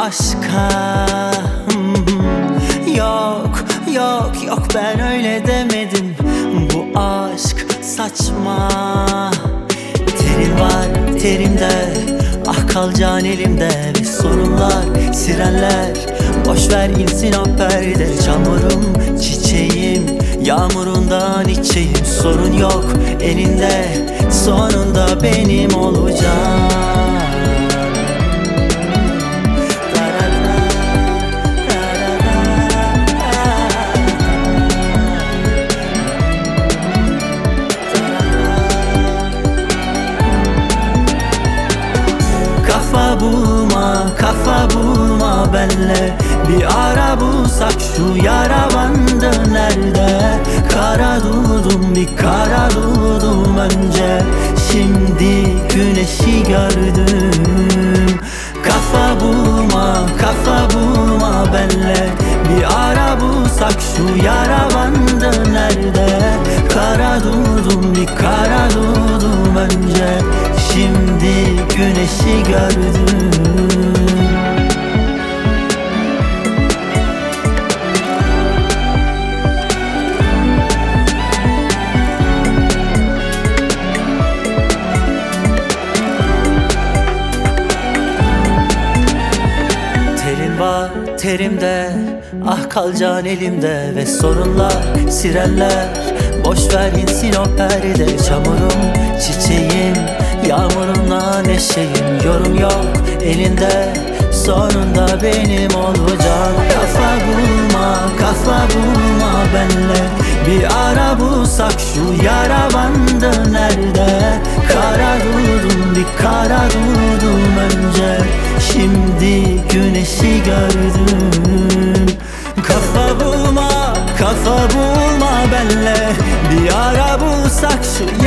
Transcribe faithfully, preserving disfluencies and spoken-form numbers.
aşka. Yok, yok, yok, ben öyle demedim. Bu aşk saçma. Terin var terimde, ah kalacaksın elimde. Ve sorunlar, sirenler, boşver insin o perde. Çamurum, çiçeğim, yağmurundan içeyim. Sorun yok elinde, sonunda benim olacak. Kafa bulma, kafa bulma benle. Bir ara bulsak şu yara bandı nerede? Kara dudum, bir kara dudum önce. Şimdi güneşi gördüm. Kafa bulma, kafa bulma benle. Bir ara bulsak şu yara bandı nerede? Kara dudum, bir kara dudum önce. Şimdi güneşi gördüm. Terin var terimde, ah kalacaksın elimde. Ve sorunlar, sirenler, boşver insin o perde. Çamurum, çiçeğim, yağmurumla neşeyim. Yorum yok elinde, sonunda benim olacak. Kafa bulma, kafa bulma benle. Bir ara bulsak şu yara bandı nerede? Kara dudum, bir kara dudum önce. Şimdi güneşi gördüm. Kafa bulma, kafa bulma benle. Bir ara bulsak şu